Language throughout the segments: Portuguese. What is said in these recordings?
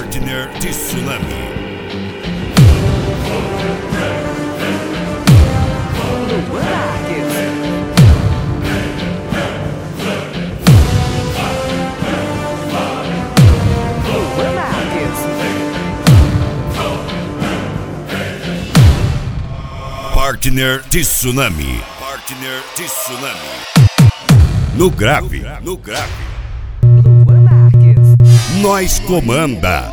Partner de Tsunami. Partner de Tsunami. Partner de Tsunami. No grave. Nós comanda.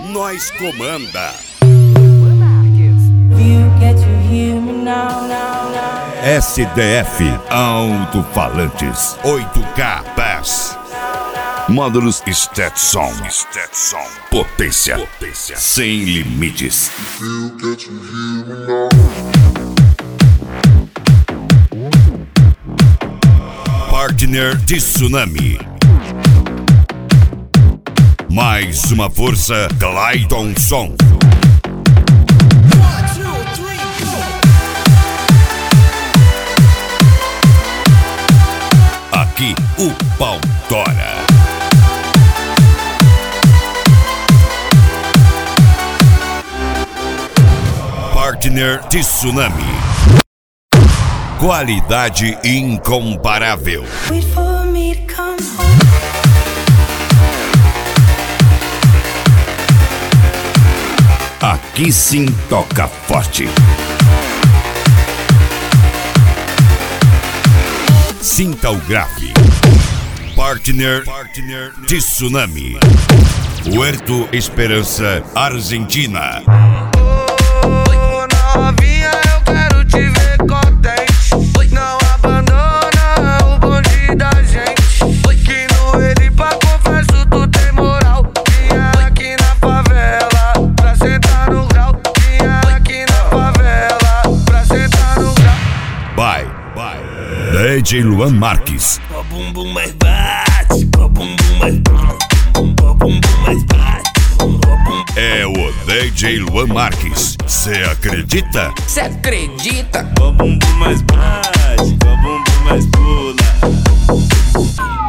SDF Alto-Falantes 8K Bass. Módulos Stetson. Potência sem limites. Partner de Tsunami. Mais uma força Clayton Som. Aqui o pau tora. Partner de Tsunami. Qualidade incomparável. Aqui sim toca forte. Sinta o grave. Partner de Tsunami. Huerto Esperança, Argentina. Novinha, eu quero te ver contente. Não abandona o bonde da gente. Que no ele pra confesso tu tem moral. Vinha aqui na favela pra sentar no grau. Vinha aqui na favela pra sentar no grau. Vai. DJ Luan Marques. O bumbum mais bate, o bumbum mais bate, o bumbum mais bate. É o DJ Luan Marques. Cê acredita? Cê acredita? O bumbum mais bate, o bumbum mais pula.